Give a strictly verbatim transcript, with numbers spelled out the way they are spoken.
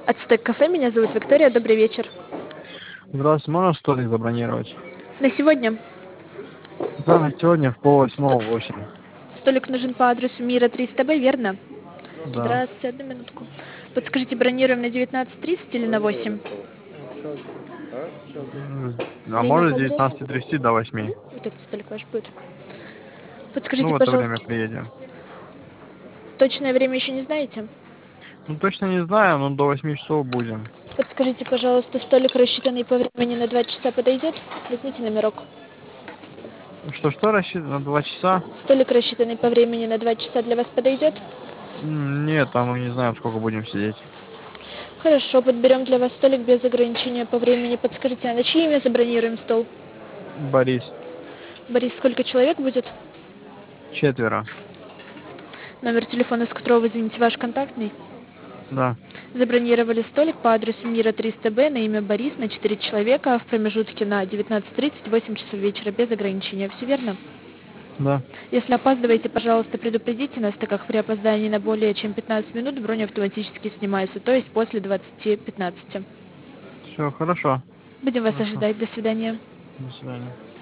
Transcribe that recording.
Ацтек кафе, меня зовут Виктория, добрый вечер. Здравствуйте, можно столик забронировать? На сегодня Да, на сегодня в полвосьмого восемь. столик нужен по адресу Мира триста Б, верно? Да. Здравствуйте, одну минутку. Подскажите, бронируем на девятнадцать тридцать или на восемь? М, А Время может с когда? девятнадцати тридцати до восьми? Вот этот столик ваш будет. Ну, Подскажите, в это время пожалуйста, приедем. точное время еще не знаете? Ну, точно не знаю, но до восьми часов будем. Подскажите, пожалуйста, столик, рассчитанный по времени на два часа, подойдет? Возьмите номерок. Что-что рассчитано на два часа? Столик, рассчитанный по времени на два часа, для вас подойдет? М, Нет, там мы не знаем, сколько будем сидеть. Хорошо, подберем для вас столик без ограничения по времени. Подскажите, а на чье имя забронируем стол? Борис. Борис, сколько человек будет? Четверо. Номер телефона, с которого вы звоните, ваш контактный? Да. Забронировали столик по адресу Мира триста Б на имя Борис на четыре человека в промежутке на девятнадцать тридцать восемь часов вечера без ограничения. Все верно? Да. Если опаздываете, пожалуйста, предупредите нас, так как при опоздании на более чем пятнадцать минут бронь автоматически снимается, то есть после двадцати пятнадцати. Все, хорошо. Будем вас Хорошо. ожидать. До свидания. До свидания.